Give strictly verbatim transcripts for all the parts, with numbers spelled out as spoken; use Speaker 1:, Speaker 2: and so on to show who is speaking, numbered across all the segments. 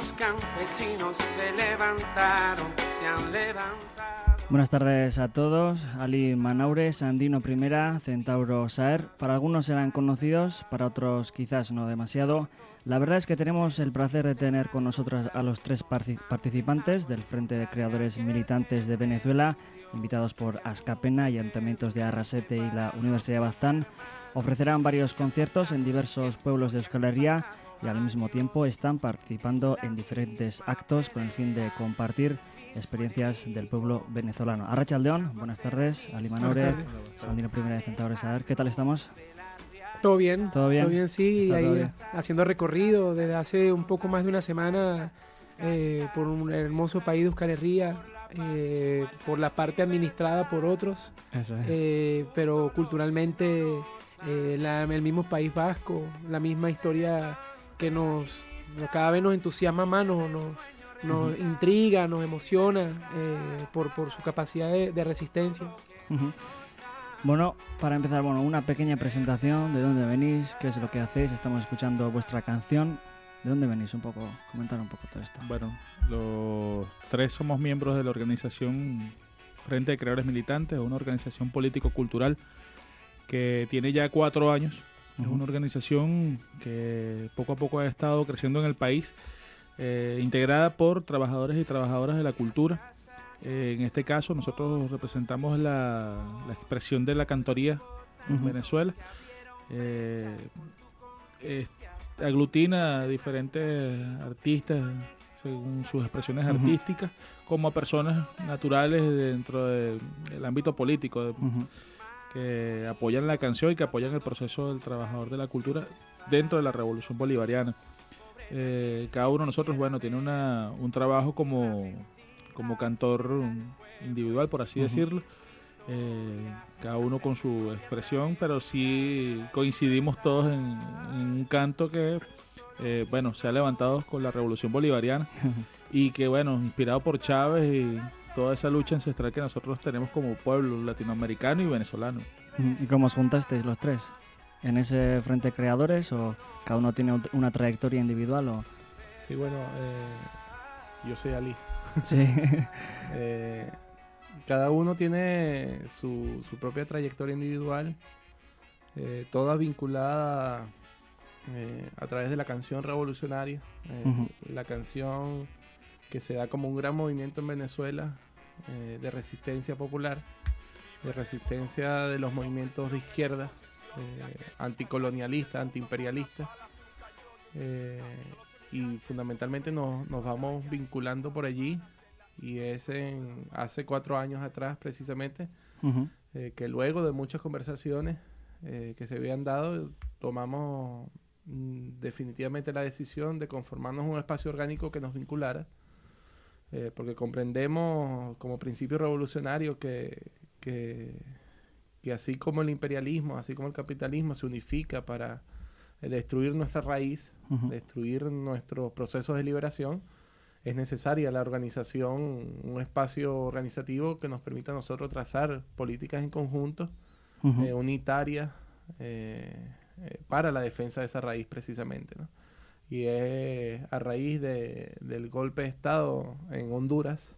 Speaker 1: los campesinos se levantaron, se han levantado.
Speaker 2: Buenas tardes a todos. Ali Manaure, Sandino Primera, Centauro Saer. Para algunos serán conocidos, para otros quizás no demasiado. La verdad es que tenemos el placer de tener con nosotros a los tres participantes del Frente de Creadores Militantes de Venezuela, invitados por Askapena y ayuntamientos de Arrasete y la Universidad de Baztán. Ofrecerán varios conciertos en diversos pueblos de Euskal Herria y al mismo tiempo están participando en diferentes actos con el fin de compartir experiencias del pueblo venezolano. Arratsaldeon, buenas tardes. Ali Manaure, Sandino Primera de Centauro Saer. ¿Qué tal estamos?
Speaker 3: Todo bien,
Speaker 2: todo bien,
Speaker 3: todo bien sí,
Speaker 2: ahí
Speaker 3: todo
Speaker 2: bien.
Speaker 3: Haciendo recorrido desde hace un poco más de una semana eh, por un hermoso país de Euskal Herria, eh, por la parte administrada por otros,
Speaker 2: Eso es.
Speaker 3: eh, pero culturalmente eh, la, el mismo País Vasco, la misma historia que nos, cada vez nos entusiasma más, nos, nos, nos uh-huh. intriga, nos emociona eh, por, por su capacidad de, de resistencia.
Speaker 2: Uh-huh. Bueno, para empezar, bueno, una pequeña presentación de dónde venís, qué es lo que hacéis. Estamos escuchando vuestra canción. ¿De dónde venís? Un poco, comentar un poco todo esto.
Speaker 4: Bueno, los tres somos miembros de la organización Frente de Creadores Militantes, una organización político-cultural que tiene ya cuatro años. Uh-huh. Es una organización que poco a poco ha estado creciendo en el país, eh, integrada por trabajadores y trabajadoras de la cultura. Eh, en este caso nosotros representamos la, la expresión de la cantoría en uh-huh. Venezuela. Eh, eh, aglutina a diferentes artistas según sus expresiones uh-huh. artísticas, como a personas naturales dentro de, del ámbito político, de, uh-huh. que apoyan la canción y que apoyan el proceso del trabajador de la cultura dentro de la revolución bolivariana. Eh, cada uno de nosotros, bueno, tiene una, un trabajo como como cantor individual, por así uh-huh. decirlo, eh, cada uno con su expresión, pero sí coincidimos todos en, en un canto que, eh, bueno, se ha levantado con la revolución bolivariana uh-huh. y que, bueno, inspirado por Chávez y toda esa lucha ancestral que nosotros tenemos como pueblo latinoamericano y venezolano.
Speaker 2: Uh-huh. ¿Y cómo os juntasteis los tres? ¿En ese Frente de Creadores o cada uno tiene una trayectoria individual? O...
Speaker 5: Sí, bueno, eh, yo soy Ali.
Speaker 2: Sí.
Speaker 5: eh, cada uno tiene su, su propia trayectoria individual, eh, toda vinculada eh, a través de la canción revolucionaria, eh, uh-huh. la canción que se da como un gran movimiento en Venezuela eh, de resistencia popular, de resistencia de los movimientos de izquierda, eh, anticolonialistas, antiimperialistas. Eh, y fundamentalmente nos, nos vamos vinculando por allí, y es en, hace cuatro años atrás precisamente uh-huh. eh, que luego de muchas conversaciones eh, que se habían dado, tomamos mm, definitivamente la decisión de conformarnos un espacio orgánico que nos vinculara, eh, porque comprendemos como principio revolucionario que, que, que así como el imperialismo, así como el capitalismo se unifica para destruir nuestra raíz, uh-huh. destruir nuestros procesos de liberación, es necesaria la organización, un espacio organizativo que nos permita a nosotros trazar políticas en conjunto, uh-huh. eh, unitarias, eh, eh, para la defensa de esa raíz precisamente, ¿no? Y es a raíz de, del golpe de Estado en Honduras,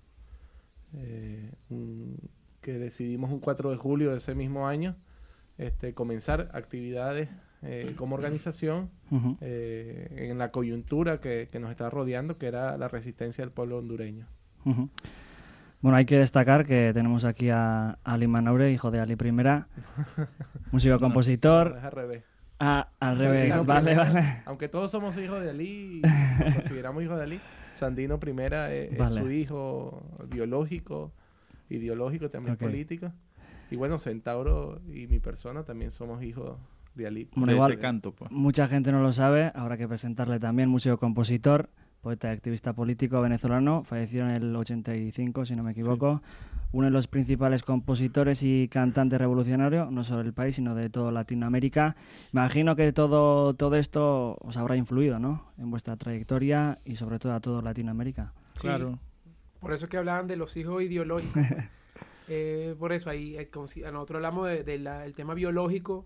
Speaker 5: eh, un, que decidimos un cuatro de julio de ese mismo año este, comenzar actividades Eh, como organización uh-huh. eh, en la coyuntura que, que nos está rodeando, que era la resistencia del pueblo hondureño.
Speaker 2: Uh-huh. Bueno, hay que destacar que tenemos aquí a Ali Manaure, hijo de Ali Primera, músico, compositor.
Speaker 5: No, es al revés.
Speaker 2: Ah, al revés, Sandino vale, Primera,
Speaker 5: vale. Aunque todos somos hijos de Ali, nos consideramos hijos de Ali, Sandino Primera es, vale. es su hijo biológico, ideológico, también okay. político. Y bueno, Centauro y mi persona también somos hijos de Ali.
Speaker 2: Bueno,
Speaker 4: de
Speaker 2: igual,
Speaker 4: ese canto, pues.
Speaker 2: Mucha gente no lo sabe, habrá que presentarle también, músico, compositor, poeta y activista político venezolano, falleció en el ochenta y cinco, si no me equivoco, sí. Uno de los principales compositores y cantantes revolucionarios, no solo del país, sino de toda Latinoamérica. Imagino que todo, todo esto os habrá influido, ¿no?, en vuestra trayectoria y sobre todo a toda Latinoamérica.
Speaker 3: Sí, claro. Por eso es que hablaban de los hijos ideológicos. eh, por eso ahí, eh, como si, nosotros hablamos del de, de tema biológico.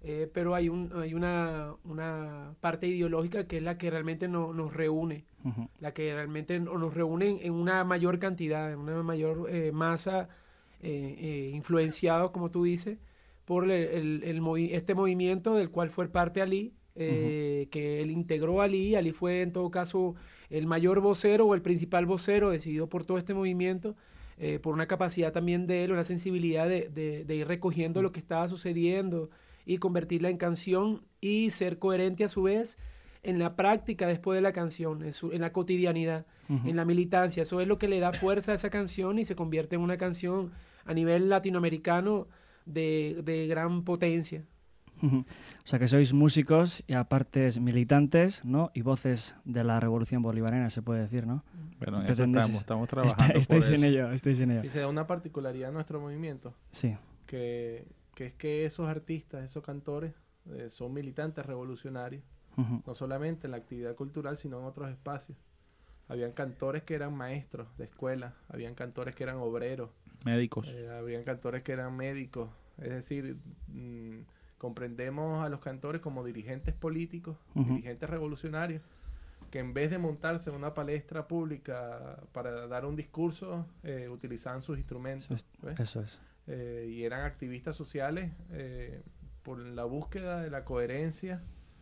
Speaker 3: eh, pero hay, un, hay una, una parte ideológica que es la que realmente no, nos reúne, uh-huh. la que realmente nos reúne en una mayor cantidad, en una mayor eh, masa, eh, eh, influenciados, como tú dices, por el, el, el movi- este movimiento del cual fue parte Ali, eh, uh-huh. que él integró a Ali. Ali fue en todo caso el mayor vocero o el principal vocero decidido por todo este movimiento, eh, por una capacidad también de él, una sensibilidad de, de, de ir recogiendo uh-huh. lo que estaba sucediendo y convertirla en canción y ser coherente a su vez en la práctica después de la canción, en, su, en la cotidianidad, uh-huh. en la militancia. Eso es lo que le da fuerza a esa canción y se convierte en una canción a nivel latinoamericano de, de gran potencia.
Speaker 2: Uh-huh. O sea que sois músicos y aparte militantes, ¿no? Y voces de la Revolución Bolivariana, se puede decir, ¿no?
Speaker 4: Bueno, en eso estamos, estamos trabajando
Speaker 2: Está, estáis
Speaker 4: por
Speaker 2: en
Speaker 4: eso.
Speaker 2: ello, estáis en ello.
Speaker 5: Y se da una particularidad en nuestro movimiento.
Speaker 2: Sí.
Speaker 5: Que, que es que esos artistas, esos cantores, eh, son militantes revolucionarios. Uh-huh. No solamente en la actividad cultural, sino en otros espacios. Habían cantores que eran maestros de escuela, habían cantores que eran obreros,
Speaker 4: médicos,
Speaker 5: eh, habían cantores que eran médicos. Es decir, mmm, comprendemos a los cantores como dirigentes políticos, uh-huh. dirigentes revolucionarios, que en vez de montarse en una palestra pública para dar un discurso, eh, utilizaban sus instrumentos.
Speaker 2: Eso es.
Speaker 5: ¿ves?
Speaker 2: Eso es.
Speaker 5: Eh, y eran activistas sociales eh, por la búsqueda de la coherencia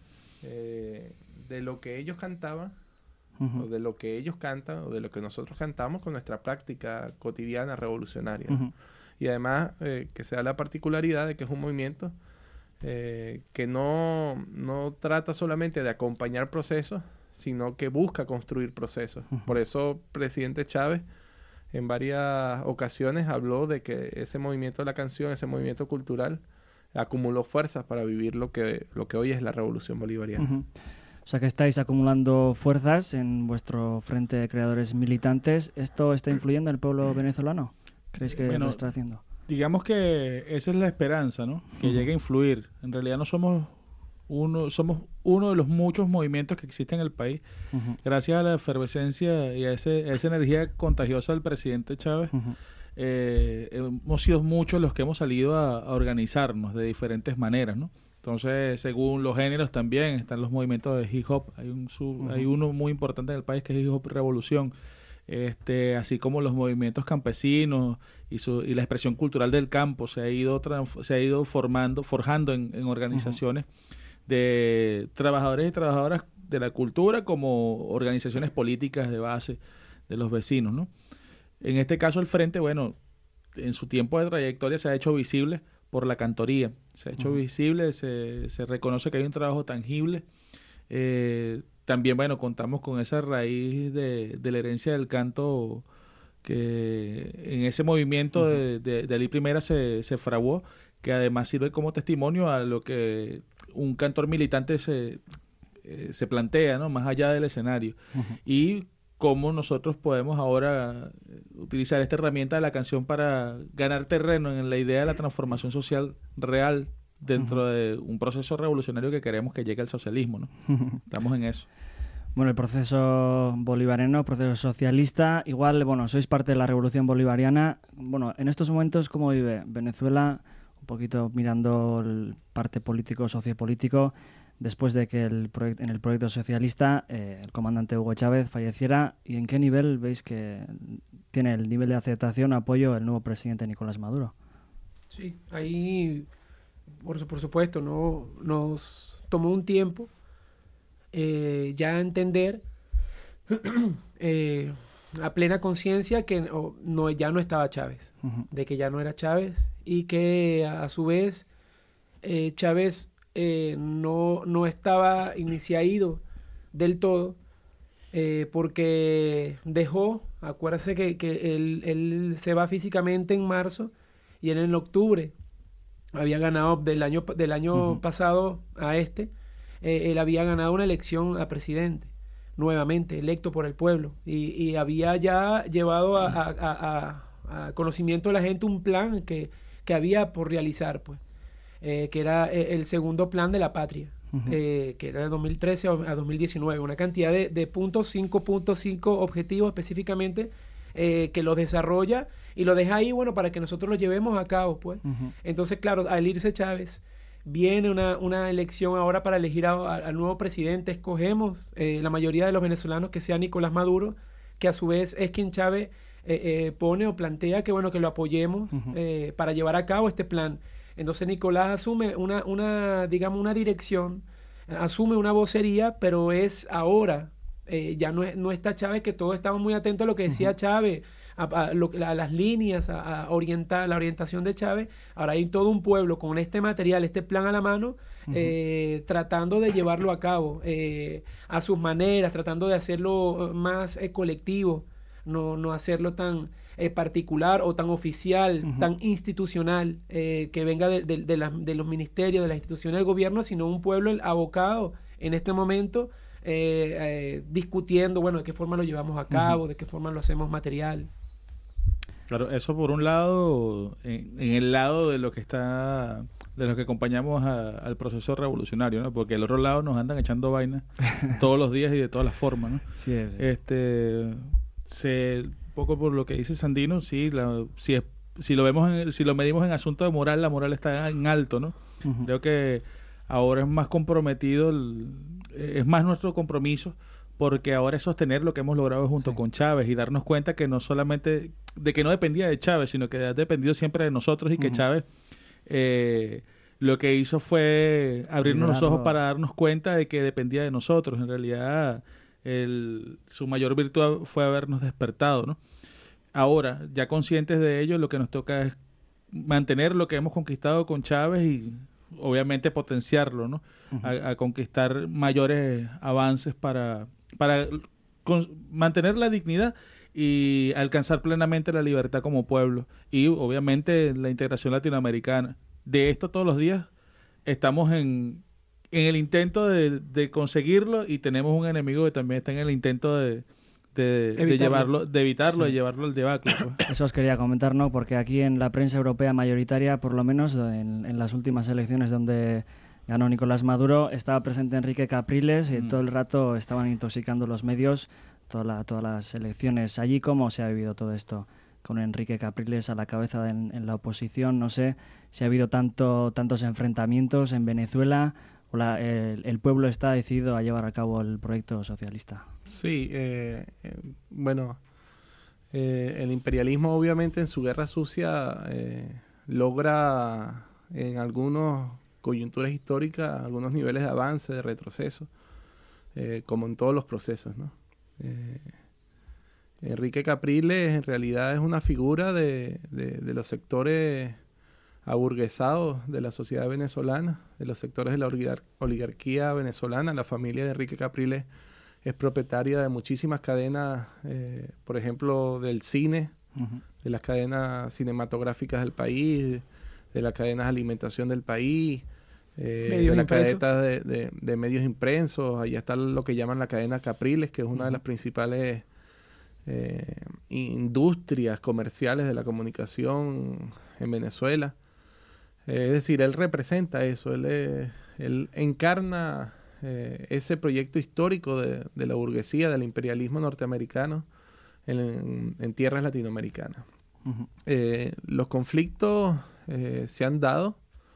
Speaker 5: eh, de lo que ellos cantaban, uh-huh. o de lo que ellos cantan, o de lo que nosotros cantamos con nuestra práctica cotidiana revolucionaria. Uh-huh. Y además eh, que se da la particularidad de que es un movimiento eh, que no, no trata solamente de acompañar procesos, sino que busca construir procesos. Uh-huh. Por eso presidente Chávez en varias ocasiones habló de que ese movimiento de la canción, ese movimiento cultural, acumuló fuerzas para vivir lo que, lo que hoy es la Revolución Bolivariana.
Speaker 2: Uh-huh. O sea que estáis acumulando fuerzas en vuestro frente de creadores militantes. ¿Esto está influyendo en el pueblo venezolano? ¿Creéis que
Speaker 4: bueno,
Speaker 2: lo está haciendo?
Speaker 4: Digamos que esa es la esperanza, ¿no? Que uh-huh. llegue a influir. En realidad no somos uno, somos uno de los muchos movimientos que existen en el país. Uh-huh. Gracias a la efervescencia y a, ese, a esa energía contagiosa del presidente Chávez, uh-huh. eh, hemos sido muchos los que hemos salido a, a organizarnos de diferentes maneras, ¿no? Entonces, según los géneros también están los movimientos de hip hop. Hay un sub, uh-huh. hay uno muy importante en el país que es hip hop revolución. Este, así como los movimientos campesinos y, su, y la expresión cultural del campo se ha ido trans, se ha ido formando, forjando en, en organizaciones uh-huh. de trabajadores y trabajadoras de la cultura como organizaciones políticas de base de los vecinos, ¿no? En este caso el Frente, bueno, en su tiempo de trayectoria se ha hecho visible por la cantoría, se ha hecho uh-huh. visible, se, se reconoce que hay un trabajo tangible. Eh, también, bueno, contamos con esa raíz de, de la herencia del canto que en ese movimiento uh-huh. de, de, de Ali Primera se, se fraguó, que además sirve como testimonio a lo que un cantor militante se, eh, se plantea, ¿no? Más allá del escenario. Uh-huh. Y cómo nosotros podemos ahora utilizar esta herramienta de la canción para ganar terreno en la idea de la transformación social real dentro uh-huh. de un proceso revolucionario que queremos que llegue al socialismo, ¿no? Uh-huh. Estamos en eso.
Speaker 2: Bueno, el proceso bolivariano, proceso socialista, igual, bueno, sois parte de la Revolución Bolivariana. Bueno, en estos momentos, ¿cómo vive Venezuela? Un poquito mirando el parte político, sociopolítico, después de que el proye- en el proyecto socialista eh, el comandante Hugo Chávez falleciera, ¿y en qué nivel veis que tiene el nivel de aceptación o apoyo el nuevo presidente Nicolás Maduro?
Speaker 3: Sí, ahí, por, por supuesto, no nos tomó un tiempo eh, ya entender eh, a plena conciencia que oh, no, ya no estaba Chávez, uh-huh. de que ya no era Chávez y que a, a su vez eh, Chávez Eh, no, no estaba iniciado del todo eh, porque dejó, acuérdate que, que él, él se va físicamente en marzo y él en octubre había ganado del año, del año uh-huh. pasado a este, eh, él había ganado una elección a presidente, nuevamente electo por el pueblo y, y había ya llevado a, a, a, a conocimiento de la gente un plan que, que había por realizar, pues. Eh, que era eh, el segundo plan de la patria, uh-huh. eh, que era de dos mil trece a dos mil diecinueve, una cantidad de, de puntos, cinco punto cinco objetivos específicamente, eh, que los desarrolla y lo deja ahí, bueno, para que nosotros los llevemos a cabo, pues. Uh-huh. Entonces, claro, al irse Chávez, viene una, una elección ahora para elegir al nuevo presidente, escogemos eh, la mayoría de los venezolanos que sea Nicolás Maduro, que a su vez es quien Chávez eh, eh, pone o plantea que bueno que lo apoyemos uh-huh. eh, para llevar a cabo este plan. Entonces Nicolás asume una, una digamos, una dirección, asume una vocería, pero es ahora, eh, ya no, es, no está Chávez, que todos estaban muy atentos a lo que decía uh-huh. Chávez, a, a, lo, a las líneas, a, a orientar la orientación de Chávez. Ahora hay todo un pueblo con este material, este plan a la mano, uh-huh. eh, tratando de llevarlo a cabo eh, a sus maneras, tratando de hacerlo más eh, colectivo, no, no hacerlo tan eh, particular o tan oficial, uh-huh. tan institucional, eh, que venga de, de, de, la, de los ministerios, de las instituciones del gobierno, sino un pueblo abocado en este momento eh, eh, discutiendo, bueno, de qué forma lo llevamos a cabo, uh-huh. de qué forma lo hacemos material.
Speaker 4: Claro, eso por un lado, en, en el lado de lo que está, de lo que acompañamos a, al proceso revolucionario, ¿no? Porque el otro lado nos andan echando vainas todos los días y de todas las formas, ¿no?
Speaker 2: Sí, sí.
Speaker 4: Este, se, un poco por lo que dice Sandino, sí, la, si es, si lo vemos, en, si lo medimos en asunto de moral, la moral está en alto, ¿no? Uh-huh. Creo que ahora es más comprometido, el, es más nuestro compromiso, porque ahora es sostener lo que hemos logrado junto sí. con Chávez y darnos cuenta que no solamente, de que no dependía de Chávez, sino que ha dependido siempre de nosotros y que uh-huh. Chávez eh, lo que hizo fue abrirnos los ojos para darnos cuenta de que dependía de nosotros. En realidad, el, su mayor virtud fue habernos despertado, ¿no? Ahora, ya conscientes de ello, lo que nos toca es mantener lo que hemos conquistado con Chávez y obviamente potenciarlo, ¿no? Uh-huh. A, a conquistar mayores avances para... para con, mantener la dignidad y alcanzar plenamente la libertad como pueblo y obviamente la integración latinoamericana. De esto todos los días estamos en, en el intento de, de conseguirlo y tenemos un enemigo que también está en el intento de, de, de llevarlo, de evitarlo, sí. de llevarlo al debacle. Pues.
Speaker 2: Eso os quería comentar, ¿no? Porque aquí en la prensa europea mayoritaria, por lo menos en, en las últimas elecciones donde ganó Nicolás Maduro, estaba presente Enrique Capriles y mm. todo el rato estaban intoxicando los medios, toda la, todas las elecciones. Allí, ¿cómo se ha vivido todo esto? Con Enrique Capriles a la cabeza de, en, en la oposición, no sé si ha habido tanto, tantos enfrentamientos en Venezuela o la, el, el pueblo está decidido a llevar a cabo el proyecto socialista.
Speaker 5: Sí, eh, eh, bueno, eh, el imperialismo obviamente en su guerra sucia eh, logra en algunos coyunturas históricas algunos niveles de avance, de retroceso, eh, como en todos los procesos, ¿no? Eh, Enrique Capriles en realidad es una figura de, de, de los sectores aburguesados de la sociedad venezolana, de los sectores de la oligar- oligarquía venezolana. La familia de Enrique Capriles es propietaria de muchísimas cadenas, eh, por ejemplo, del cine, uh-huh. de las cadenas cinematográficas del país, de las cadenas de alimentación del país, eh, de las cadenas de, de, de medios impresos. Allá está lo que llaman la cadena Capriles, que es una uh-huh. de las principales eh, industrias comerciales de la comunicación en Venezuela. Eh, es decir, él representa eso, él, eh, él encarna eh, ese proyecto histórico de, de la burguesía, del imperialismo norteamericano en, en, en tierras latinoamericanas. Uh-huh. Eh, los conflictos eh, se han dado,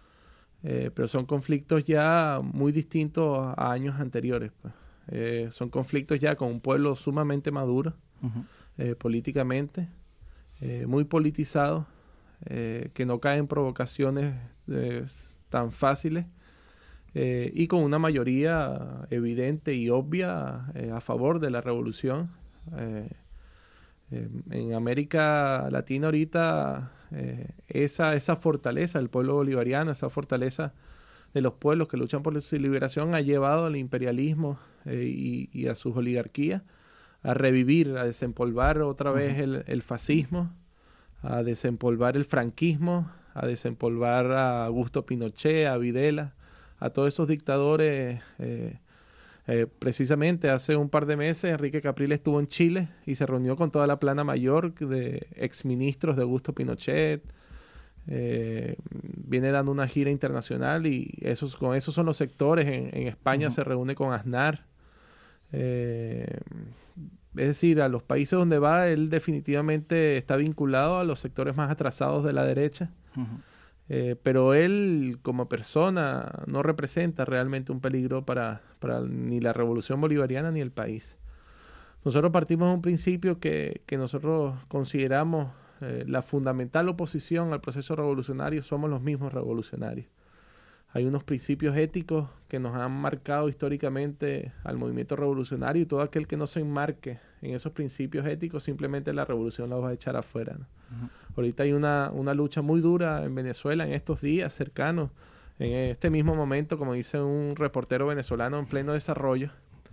Speaker 5: eh, pero son conflictos ya muy distintos a años anteriores. Pues. Eh, son conflictos ya con un pueblo sumamente maduro, uh-huh. eh, políticamente, eh, muy politizado, eh, que no cae en provocaciones eh, tan fáciles, eh, y con una mayoría evidente y obvia eh, a favor de la revolución. Eh, eh, en América Latina ahorita eh, esa, esa fortaleza del pueblo bolivariano, esa fortaleza de los pueblos que luchan por su liberación ha llevado al imperialismo eh, y, y a sus oligarquías a revivir, a desempolvar otra uh-huh. vez el, el fascismo, a desempolvar el franquismo, a desempolvar a Augusto Pinochet, a Videla, a todos esos dictadores. Eh, eh, precisamente hace un par de meses Enrique Capriles estuvo en Chile y se reunió con toda la plana mayor de exministros de Augusto Pinochet. Eh, viene dando una gira internacional y esos, con esos son los sectores. En, en España uh-huh. se reúne con Aznar. Eh, es decir, a los países donde va, él definitivamente está vinculado a los sectores más atrasados de la derecha. Uh-huh. Eh, pero él como persona no representa realmente un peligro para, para ni la revolución bolivariana ni el país. Nosotros partimos de un principio que, que nosotros consideramos eh, la fundamental oposición al proceso revolucionario somos los mismos revolucionarios. Hay unos principios éticos que nos han marcado históricamente al movimiento revolucionario y todo aquel que no se enmarque en esos principios éticos, simplemente la revolución la va a echar afuera, ¿no? Uh-huh. Ahorita hay una, una lucha muy dura en Venezuela en estos días cercanos, en este mismo momento, como dice un reportero venezolano en pleno desarrollo,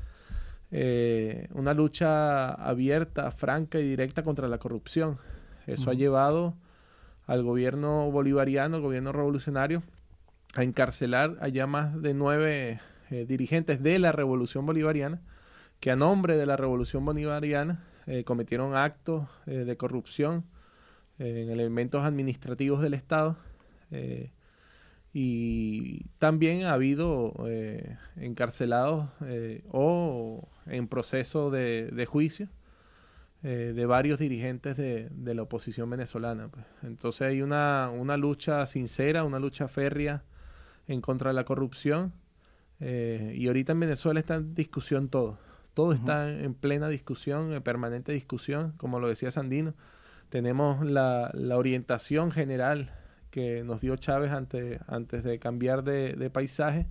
Speaker 5: eh, una lucha abierta, franca y directa contra la corrupción. Eso uh-huh. ha llevado al gobierno bolivariano, al gobierno revolucionario, a encarcelar a ya más de nueve eh, dirigentes de la Revolución Bolivariana, que a nombre de la Revolución Bolivariana eh, cometieron actos eh, de corrupción eh, en elementos administrativos del Estado. Eh, y también ha habido eh, encarcelados eh, o en proceso de, de juicio eh, de varios dirigentes de, de la oposición venezolana, pues. Entonces hay una, una lucha sincera, una lucha férrea en contra de la corrupción, eh, y ahorita en Venezuela está en discusión todo, todo uh-huh. está en, en plena discusión, en permanente discusión, como lo decía Sandino. Tenemos la, la orientación general que nos dio Chávez ante, antes de cambiar de, de paisaje,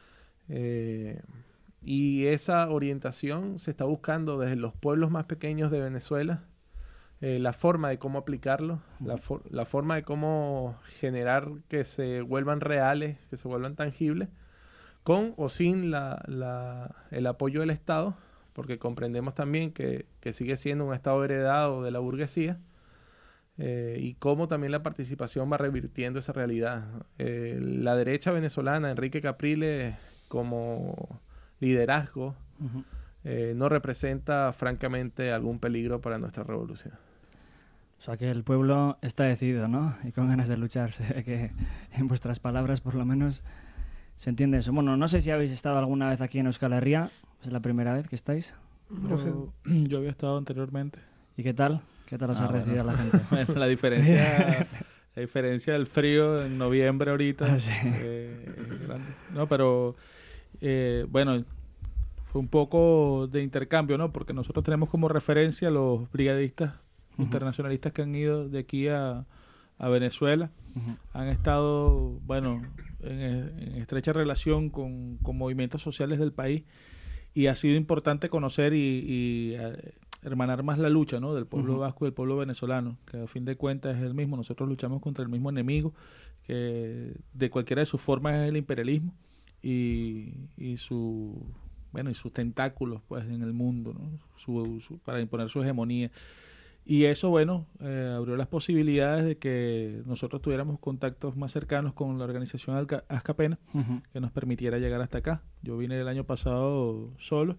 Speaker 5: eh, y esa orientación se está buscando desde los pueblos más pequeños de Venezuela, Eh, la forma de cómo aplicarlo, la, for- la forma de cómo generar que se vuelvan reales, que se vuelvan tangibles, con o sin la, la, el apoyo del Estado, porque comprendemos también que, que sigue siendo un Estado heredado de la burguesía, eh, y cómo también la participación va revirtiendo esa realidad. Eh, la derecha venezolana, Enrique Capriles, como liderazgo, uh-huh. eh, no representa francamente algún peligro para nuestra revolución.
Speaker 2: O sea que el pueblo está decidido, ¿no? Y con ganas de luchar. Se ve que en vuestras palabras, por lo menos, se entiende eso. Bueno, no sé si habéis estado alguna vez aquí en Euskal Herria. ¿Es la primera vez que estáis?
Speaker 4: No sé. Yo había estado anteriormente.
Speaker 2: ¿Y qué tal? ¿Qué tal os
Speaker 4: ah,
Speaker 2: ha recibido
Speaker 4: bueno.
Speaker 2: la gente?
Speaker 4: Bueno, la diferencia, la diferencia del frío en noviembre ahorita.
Speaker 2: Ah, sí.
Speaker 4: eh, es grande. No, pero eh, bueno, fue un poco de intercambio, ¿no? Porque nosotros tenemos como referencia a los brigadistas uh-huh. internacionalistas que han ido de aquí a, a Venezuela. Uh-huh. Han estado, bueno, en, en estrecha relación con, con movimientos sociales del país, y ha sido importante conocer y, y eh, hermanar más la lucha, ¿no? Del pueblo uh-huh. vasco y del pueblo venezolano, que a fin de cuentas es el mismo. Nosotros luchamos contra el mismo enemigo, que de cualquiera de sus formas es el imperialismo y, y su... bueno, y sus tentáculos, pues, en el mundo, ¿no? Su, su, para imponer su hegemonía. Y eso, bueno, eh, abrió las posibilidades de que nosotros tuviéramos contactos más cercanos con la organización Alca- Azcapena, uh-huh. que nos permitiera llegar hasta acá. Yo vine el año pasado solo,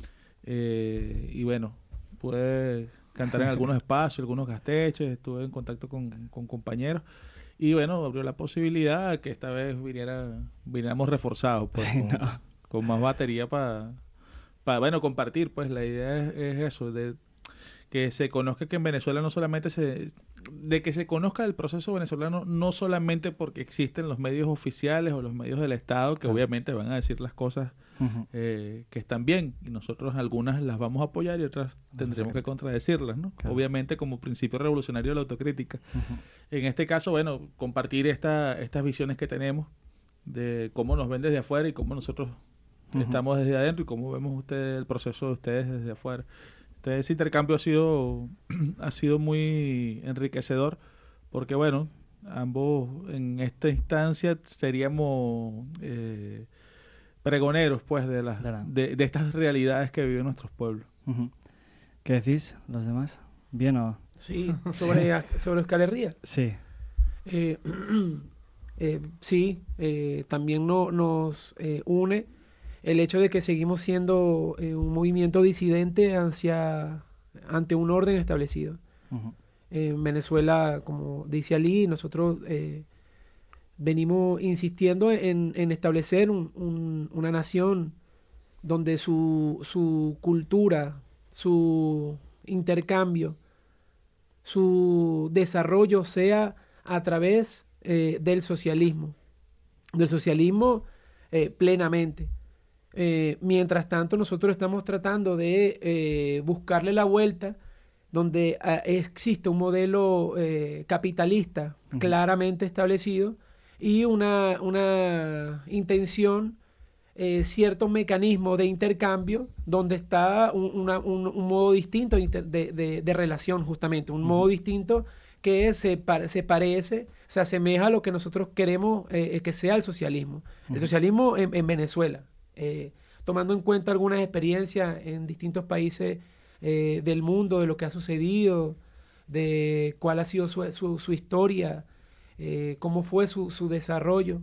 Speaker 4: eh, y bueno, pude cantar en algunos espacios, algunos gasteches, estuve en contacto con, con compañeros, y bueno, abrió la posibilidad que esta vez viniera, viniéramos reforzados, pues,
Speaker 2: sí,
Speaker 4: con,
Speaker 2: no.
Speaker 4: con más batería para, para, bueno, compartir. Pues la idea es, es eso, de que se conozca que en Venezuela no solamente se... de que se conozca el proceso venezolano, no solamente porque existen los medios oficiales o los medios del Estado, que claro. obviamente van a decir las cosas uh-huh. eh, que están bien, y nosotros algunas las vamos a apoyar y otras tendremos que contradecirlas, ¿no? Claro. Obviamente como principio revolucionario de la autocrítica. Uh-huh. En este caso, bueno, compartir esta, estas visiones que tenemos de cómo nos ven desde afuera y cómo nosotros uh-huh. estamos desde adentro, y cómo vemos ustedes el proceso de ustedes desde afuera. Entonces, ese intercambio ha sido ha sido muy enriquecedor, porque bueno, ambos en esta instancia seríamos eh, pregoneros, pues, de las de, de estas realidades que viven nuestros pueblos.
Speaker 2: Uh-huh. ¿Qué decís los demás? ¿Bien o...?
Speaker 3: Sí, sobre, sobre Euskal Herria.
Speaker 2: Sí.
Speaker 3: Eh, eh, sí, eh, también no, nos eh, une el hecho de que seguimos siendo eh, un movimiento disidente hacia, ante un orden establecido. Uh-huh. En Venezuela, como dice Ali, nosotros eh, venimos insistiendo en, en establecer un, un, una nación donde su, su cultura, su intercambio, su desarrollo sea a través eh, del socialismo, del socialismo eh, plenamente. Eh, mientras tanto, nosotros estamos tratando de eh, buscarle la vuelta donde eh, existe un modelo eh, capitalista uh-huh. claramente establecido y una, una intención, eh, ciertos mecanismos de intercambio donde está un, una, un, un modo distinto de, de, de relación justamente, un uh-huh. modo distinto que se, se parece, se asemeja a lo que nosotros queremos eh, que sea el socialismo. Uh-huh. El socialismo en, en Venezuela, eh, tomando en cuenta algunas experiencias en distintos países eh, del mundo, de lo que ha sucedido, de cuál ha sido su, su, su historia, eh, cómo fue su, su desarrollo.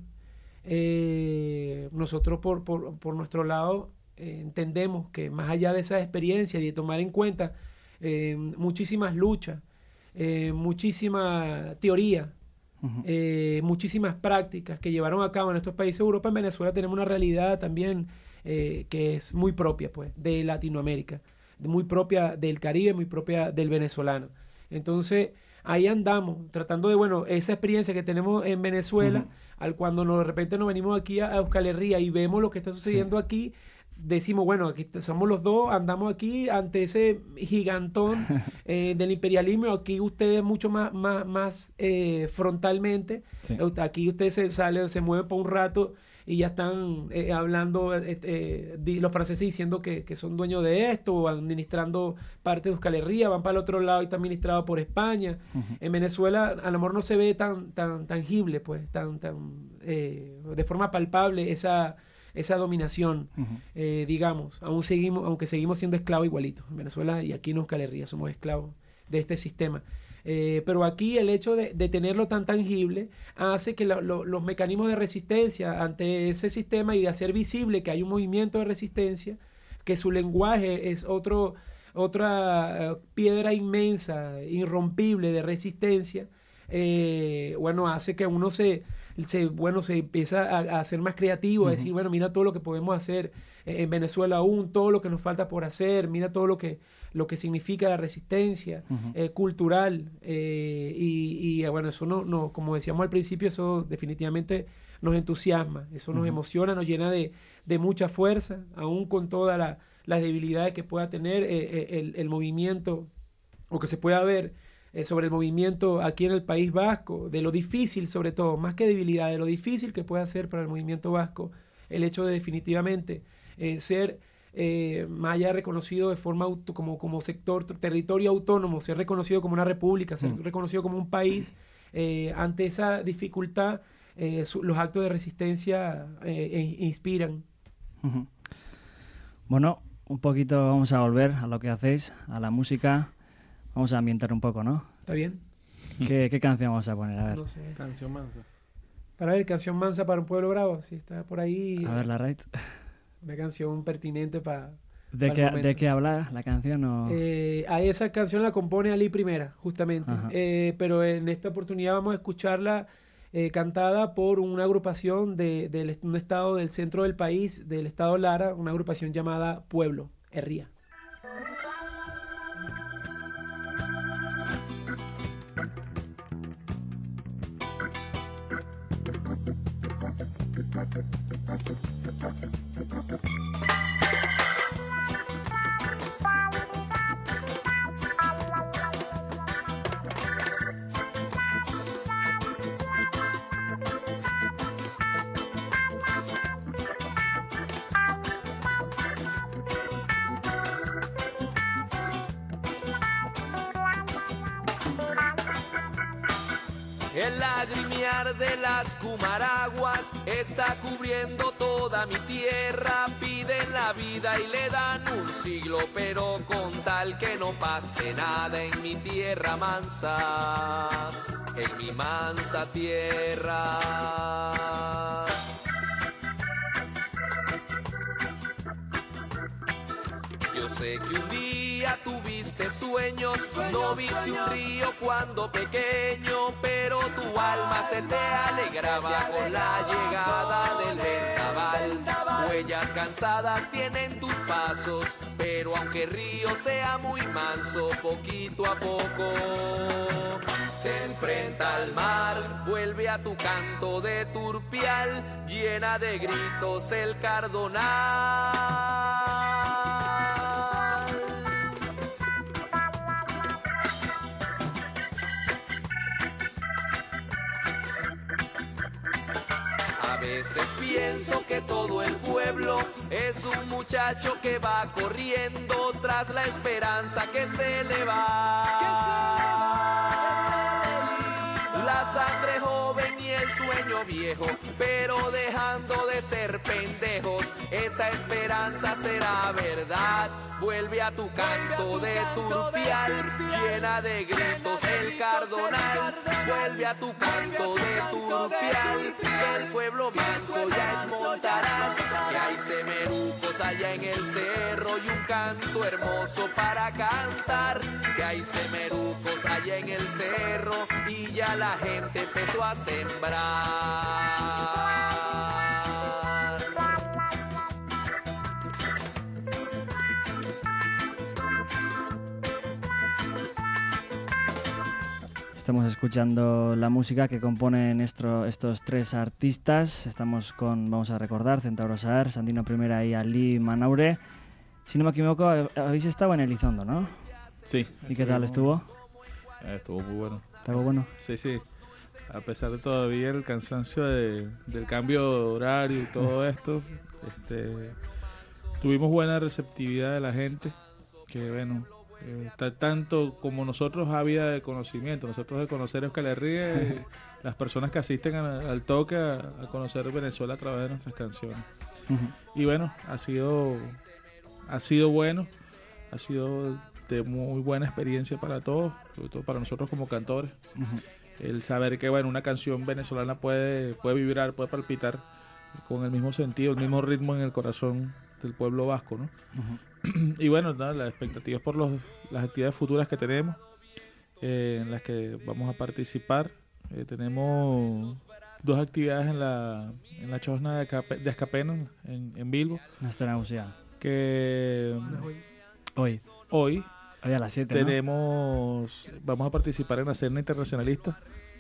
Speaker 3: Eh, nosotros por, por, por nuestro lado eh, entendemos que más allá de esa experiencia y de tomar en cuenta eh, muchísimas luchas, eh, muchísima teoría, uh-huh. eh, muchísimas prácticas que llevaron a cabo en estos países de Europa, en Venezuela tenemos una realidad también eh, que es muy propia pues, de Latinoamérica, muy propia del Caribe, muy propia del venezolano. Entonces ahí andamos, tratando de, bueno, esa experiencia que tenemos en Venezuela, uh-huh. al cuando nos, de repente nos venimos aquí a, a Euskal Herria y vemos lo que está sucediendo sí. aquí, decimos, bueno, aquí somos los dos, andamos aquí ante ese gigantón eh, del imperialismo, aquí ustedes mucho más, más, más eh, frontalmente, sí. aquí ustedes se salen, se mueven por un rato y ya están eh, hablando, eh, eh, di, los franceses diciendo que, que son dueños de esto, o administrando parte de Euskal Herria, van para el otro lado y está administrado por España. Uh-huh. En Venezuela a lo mejor no se ve tan, tan tangible, pues, tan, tan eh, de forma palpable esa, esa dominación, uh-huh. eh, digamos, aún seguimos, aunque seguimos siendo esclavos igualitos. En Venezuela y aquí en Euskal Herria somos esclavos de este sistema. Eh, pero aquí el hecho de, de tenerlo tan tangible hace que lo, lo, los mecanismos de resistencia ante ese sistema y de hacer visible que hay un movimiento de resistencia, que su lenguaje es otro, otra uh, piedra inmensa, irrompible de resistencia, eh, bueno, hace que uno se, se, bueno, se empieza a, a ser más creativo, uh-huh. a decir, bueno, mira todo lo que podemos hacer en Venezuela aún, todo lo que nos falta por hacer, mira todo lo que lo que significa la resistencia uh-huh. eh, cultural eh, y, y bueno, eso no, no, como decíamos al principio, eso definitivamente nos entusiasma, eso nos uh-huh. emociona, nos llena de, de mucha fuerza, aún con todas la, las debilidades que pueda tener eh, el, el movimiento, o que se pueda ver eh, sobre el movimiento aquí en el País Vasco, de lo difícil sobre todo, más que debilidad, de lo difícil que puede ser para el movimiento vasco, el hecho de definitivamente eh, ser Eh, más allá reconocido de forma auto, como, como sector, territorio autónomo, ser reconocido como una república, ser mm. reconocido como un país, eh, ante esa dificultad, eh, su, los actos de resistencia eh, eh, inspiran.
Speaker 2: Uh-huh. Bueno, un poquito vamos a volver a lo que hacéis, a la música, vamos a ambientar un poco, ¿no?
Speaker 3: ¿Está bien?
Speaker 2: ¿Qué, qué canción vamos a poner? A ver.
Speaker 3: No sé.
Speaker 5: Canción mansa.
Speaker 3: Para ver, canción mansa para un pueblo bravo, si está por ahí.
Speaker 2: A ver, la right.
Speaker 3: Una canción pertinente para...
Speaker 2: ¿De,
Speaker 3: pa
Speaker 2: qué, ¿De qué habla la canción? O...
Speaker 3: Eh, a esa canción la compone Ali Primera, justamente. Eh, pero en esta oportunidad vamos a escucharla eh, cantada por una agrupación de, de un estado del centro del país, del estado Lara, una agrupación llamada Pueblo Herria.
Speaker 1: El lagrimiar de las cumaraguas está cubriendo toda mi tierra. Piden la vida y le dan un siglo, pero con tal que no pase nada en mi tierra mansa, en mi mansa tierra. Yo sé que un día tuviste suerte sueños. No viste un río cuando pequeño, pero tu alma se te alegraba con la llegada del vendaval. Huellas cansadas tienen tus pasos, pero aunque el río sea muy manso, poquito a poco se enfrenta al mar. Vuelve a tu canto de turpial, llena de gritos el cardonal. A veces pienso que todo el pueblo es un muchacho que va corriendo tras la esperanza que se le va. La sangre joven y el sueño viejo, pero dejando de ser pendejos, esta esperanza será verdad. Vuelve a tu canto de turpial, llena de gritos el cardonal. Vuelve a tu canto de turpial, que el pueblo manso ya es Montaraz, que hay semerucos allá en el cerro y un canto hermoso para cantar, que hay semerucos allá en el cerro y ya la gente empezó a sembrar.
Speaker 2: Estamos escuchando la música que componen esto, estos tres artistas. Estamos con, vamos a recordar, Centauro Saer, Sandino Primera y Ali Manaure. Si no me equivoco, habéis estado en Elizondo, ¿no?
Speaker 4: Sí.
Speaker 2: ¿Y qué tal estuvo?
Speaker 4: Eh, estuvo muy bueno.
Speaker 2: ¿Estuvo bueno?
Speaker 4: Sí, sí. A pesar de todavía el cansancio de, del cambio de horario y todo esto, este, tuvimos buena receptividad de la gente, que bueno, eh, está tanto como nosotros ávida de conocimiento, nosotros de conocer Euskal Herria, eh, las personas que asisten a, al toque a, a conocer Venezuela a través de nuestras canciones. Uh-huh. Y bueno, ha sido, ha sido bueno, ha sido de muy buena experiencia para todos, sobre todo para nosotros como cantores. Uh-huh. El saber que bueno, una canción venezolana puede, puede vibrar, puede palpitar con el mismo sentido, el mismo ritmo en el corazón del pueblo vasco, ¿no? Uh-huh. Y bueno, nada, las expectativas por los, las actividades futuras que tenemos, eh, en las que vamos a participar. Eh, tenemos dos actividades en la en la Chosna de, Cape, de Azcapena, en, en Bilbo.
Speaker 2: Nuestra música.
Speaker 4: Que
Speaker 2: hoy.
Speaker 4: Hoy.
Speaker 2: Hoy a las siete,
Speaker 4: tenemos, ¿no? Vamos a participar en la Cena Internacionalista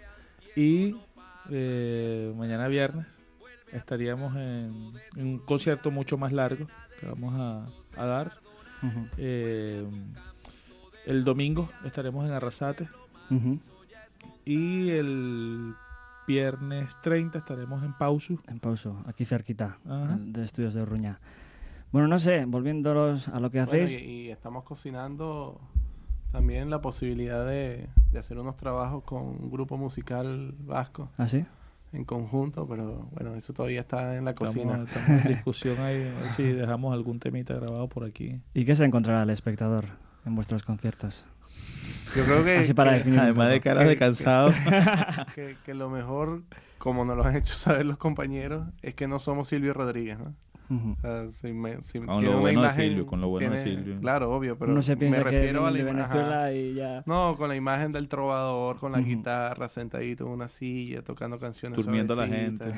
Speaker 4: y eh, mañana viernes estaríamos en, en un concierto mucho más largo que vamos a, a dar. Uh-huh. Eh, el domingo estaremos en Arrasate. Uh-huh. Y el viernes treinta estaremos en Pausu.
Speaker 2: En Pausu, aquí cerquita, uh-huh. de Estudios de Urruña. Bueno, no sé, volviéndolos a lo que hacéis.
Speaker 5: Bueno, y, y estamos cocinando también la posibilidad de, de hacer unos trabajos con un grupo musical vasco.
Speaker 2: ¿Ah, sí?
Speaker 5: En conjunto, pero bueno, eso todavía está en la cocina.
Speaker 4: Estamos, estamos en discusión ahí, a ver si dejamos algún temita grabado por aquí.
Speaker 2: ¿Y qué se encontrará el espectador en vuestros conciertos?
Speaker 5: Yo creo que...
Speaker 2: Así para
Speaker 5: que
Speaker 2: definir
Speaker 4: además de caras
Speaker 5: que,
Speaker 4: de cansado.
Speaker 5: Que, que, que lo mejor, como nos lo han hecho saber los compañeros, es que no somos Silvio Rodríguez, ¿no? Uh-huh. O sea, si me, si
Speaker 4: con lo bueno imagen, de Silvio, con lo bueno
Speaker 5: tiene,
Speaker 4: de Silvio.
Speaker 5: Claro, obvio, pero
Speaker 2: uno se piensa
Speaker 5: me refiero
Speaker 2: que
Speaker 5: a la
Speaker 2: de Venezuela
Speaker 5: ajá.
Speaker 2: y ya...
Speaker 5: No, con la imagen del trovador, con la uh-huh. guitarra, sentadito en una silla, tocando canciones
Speaker 4: durmiendo a la gente.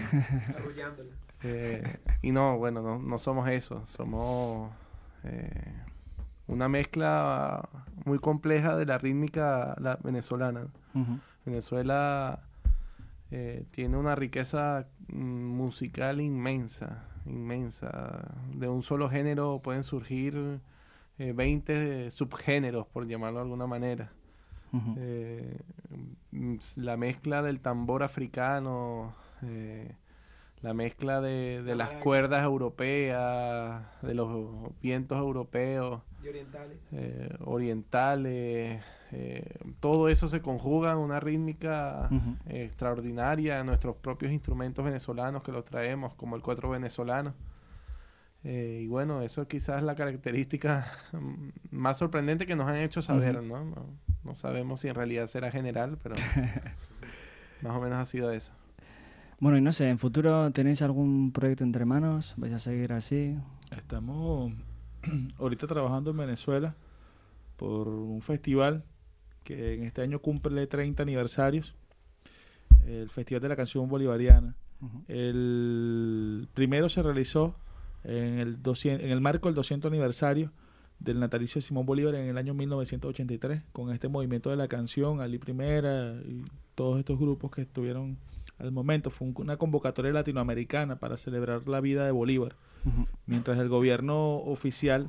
Speaker 5: eh, y no, bueno, no, no somos eso. Somos eh, una mezcla muy compleja de la rítmica la venezolana. Uh-huh. Venezuela eh, tiene una riqueza mm, musical inmensa. inmensa. De un solo género pueden surgir eh, veinte subgéneros, por llamarlo de alguna manera. Uh-huh. Eh, la mezcla del tambor africano, eh, la mezcla de, de las cuerdas europeas, de los vientos europeos,
Speaker 3: y orientales,
Speaker 5: eh, orientales eh, todo eso se conjuga en una rítmica uh-huh. eh, extraordinaria en nuestros propios instrumentos venezolanos que los traemos, como el cuatro venezolano. Eh, y bueno, eso es quizás la característica más sorprendente que nos han hecho saber, uh-huh. ¿no? ¿no? No sabemos si en realidad será general, pero más o menos ha sido eso.
Speaker 2: Bueno, y no sé, ¿en futuro tenéis algún proyecto entre manos? ¿Vais a seguir así?
Speaker 4: Estamos ahorita trabajando en Venezuela por un festival que en este año cumple treinta aniversarios, el Festival de la Canción Bolivariana. Uh-huh. El primero se realizó en el, doscientos, en el marco del doscientos aniversario del natalicio de Simón Bolívar en el año mil novecientos ochenta y tres, con este movimiento de la canción, Ali Primera y todos estos grupos que estuvieron al momento. Fue un, una convocatoria latinoamericana para celebrar la vida de Bolívar, uh-huh. mientras el gobierno oficial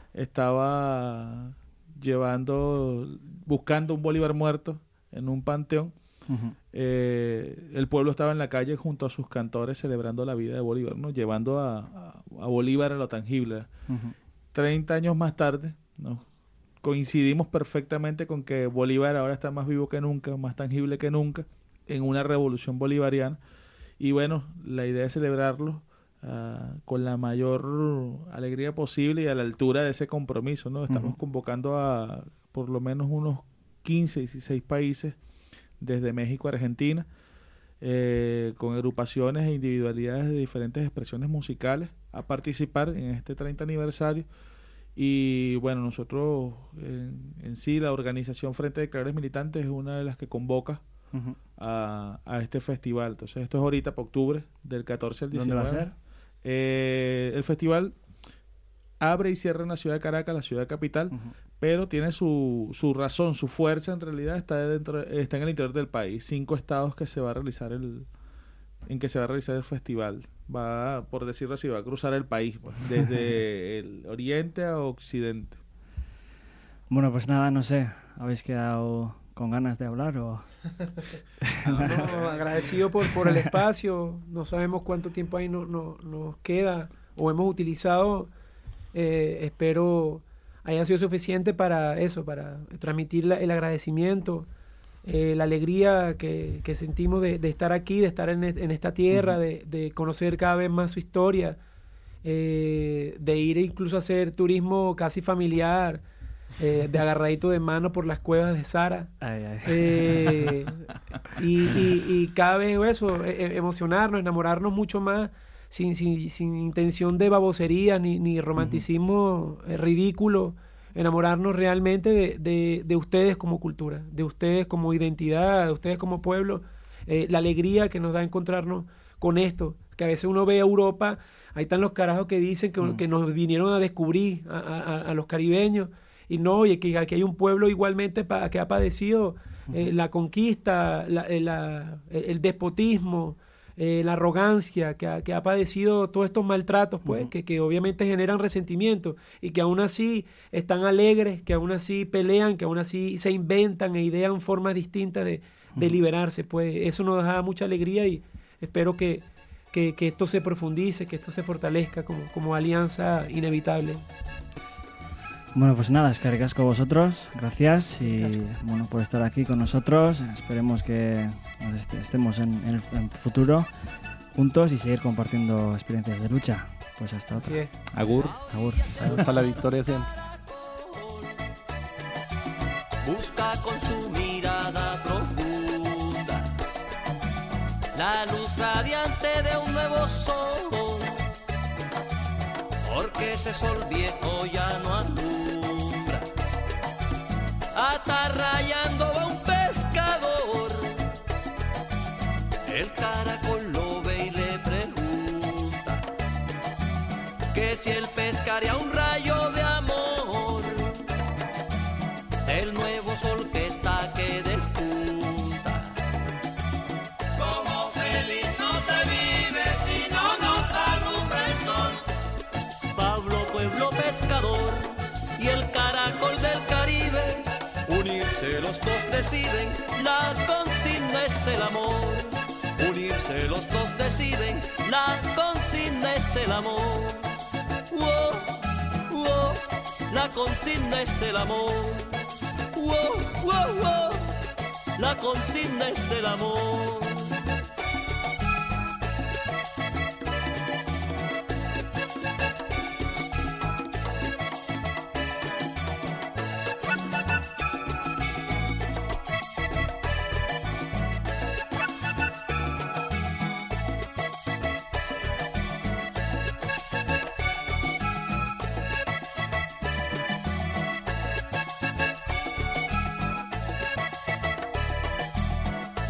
Speaker 4: estaba llevando, buscando un Bolívar muerto en un panteón. Uh-huh. Eh, el pueblo estaba en la calle junto a sus cantores celebrando la vida de Bolívar, ¿no? Llevando a, a, a Bolívar a lo tangible. Uh-huh. treinta años más tarde, ¿no? Coincidimos perfectamente con que Bolívar ahora está más vivo que nunca, más tangible que nunca, en una revolución bolivariana. Y bueno, la idea es celebrarlo uh, con la mayor alegría posible y a la altura de ese compromiso, ¿no? Estamos uh-huh. convocando a por lo menos unos quince, dieciséis países desde México a Argentina, eh, con agrupaciones e individualidades de diferentes expresiones musicales a participar en este treinta aniversario. Y bueno, nosotros en, en sí, la organización Frente de Creadores Militantes es una de las que convoca uh-huh. a, a este festival. Entonces esto es ahorita para octubre, del catorce al diecinueve.
Speaker 2: ¿Dónde va a ser?
Speaker 4: Eh, el festival abre y cierra en la ciudad de Caracas, la ciudad capital, uh-huh. pero tiene su, su razón, su fuerza en realidad está dentro, está en el interior del país. Cinco estados que se va a realizar el, en que se va a realizar el festival. Va, por decirlo así, va a cruzar el país, pues, desde el oriente a occidente.
Speaker 2: Bueno, pues nada, no sé, ¿habéis quedado con ganas de hablar o...?
Speaker 3: No, no, agradecido por, por el espacio. No sabemos cuánto tiempo ahí no, no, nos queda o hemos utilizado. Eh, espero haya sido suficiente para eso, para transmitir la, el agradecimiento, eh, la alegría que, que sentimos de, de estar aquí, de estar en, en esta tierra, uh-huh. de, de conocer cada vez más su historia, eh, de ir incluso a hacer turismo casi familiar, eh, de agarradito de mano por las cuevas de Sara. Ay, ay. Eh, y, y, y cada vez eso, eh, emocionarnos, enamorarnos mucho más, Sin, sin, sin intención de babosería ni, ni romanticismo uh-huh. eh, ridículo, enamorarnos realmente de, de, de ustedes como cultura, de ustedes como identidad, de ustedes como pueblo, eh, la alegría que nos da encontrarnos con esto, que a veces uno ve a Europa, ahí están los carajos que dicen que, uh-huh. que nos vinieron a descubrir a, a, a los caribeños, y no, oye, que aquí hay un pueblo igualmente pa, que ha padecido eh, uh-huh. la conquista, la, la, el, el despotismo, Eh, la arrogancia, que ha, que ha padecido todos estos maltratos, pues, uh-huh. que, que obviamente generan resentimiento y que aún así están alegres, que aún así pelean, que aún así se inventan e idean formas distintas de, uh-huh. de liberarse, pues eso nos da mucha alegría y espero que, que, que esto se profundice, que esto se fortalezca como, como alianza inevitable.
Speaker 2: Bueno, pues nada, es que ricasco vosotros, gracias y gracias. Bueno, por estar aquí con nosotros, esperemos que est- estemos en el en futuro juntos y seguir compartiendo experiencias de lucha. Pues hasta otra.
Speaker 3: Sí.
Speaker 4: Agur.
Speaker 2: Agur.
Speaker 5: Para la victoria siempre.
Speaker 1: Busca con su mirada profunda la luz radiante de un nuevo sol, porque ese sol viejo ya no alumbra. Atarrayando va un pescador, el caracol lo ve y le pregunta que si él pescaría un rayo de amor del nuevo sol que está que despunta. Como feliz no se vive si no nos alumbra el sol. Pablo, pueblo pescador, y el caracol del Caribe, unirse los dos deciden, la consigna es el amor. Unirse los dos deciden, la consigna es el amor. Wow, wow, la consigna es el amor. Wow, wow, wow, la consigna es el amor.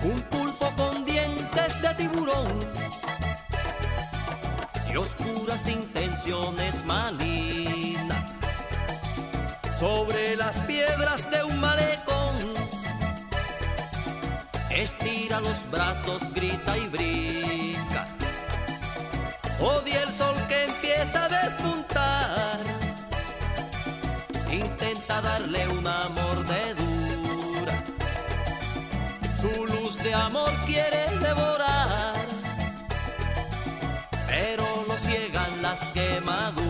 Speaker 6: un pulpo con dientes de tiburón y oscuras intenciones malignas. Sobre las piedras de un malecón, estira los brazos, grita y brinca. Odia el sol que empieza a despuntar, intenta darle una mordedura. Su luz de amor quiere devorar, pero lo ciegan las quemaduras.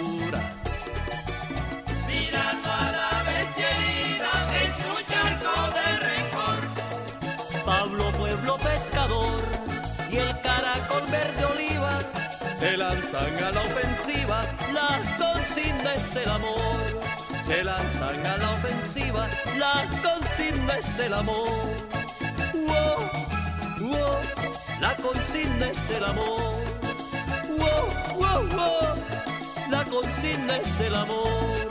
Speaker 6: Mirando a la bestia herida en su charco de rencor, Pablo Pueblo pescador y el caracol verde oliva se lanzan a la ofensiva, la consigna es el amor. Se lanzan a la ofensiva, la consigna es el amor. Wow, wow, la consigna es el amor. Wow, wow, wow, la consigna es el amor.